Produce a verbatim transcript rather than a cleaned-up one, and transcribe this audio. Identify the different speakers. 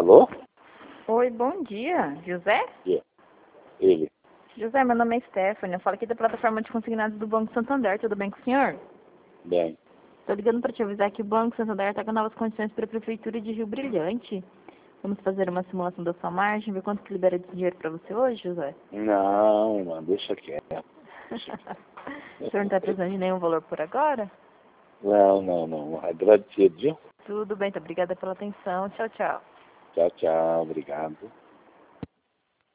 Speaker 1: Alô?
Speaker 2: Oi, bom dia. José?
Speaker 1: Yeah. Ele.
Speaker 2: José, meu nome é Stephanie. Eu falo aqui da plataforma de consignados do Banco Santander. Tudo bem com o senhor?
Speaker 1: Bem.
Speaker 2: Estou ligando para te avisar que o Banco Santander está com novas condições para a Prefeitura de Rio Brilhante. Vamos fazer uma simulação da sua margem, ver quanto que libera de dinheiro para você hoje, José?
Speaker 1: Não, não, deixa quieto.
Speaker 2: O senhor não está precisando de nenhum valor por agora?
Speaker 1: Não, não, não. Agradecido, viu?
Speaker 2: Tudo bem, tá. Obrigada pela atenção. Tchau, tchau.
Speaker 1: Tchau, tchau. Obrigado.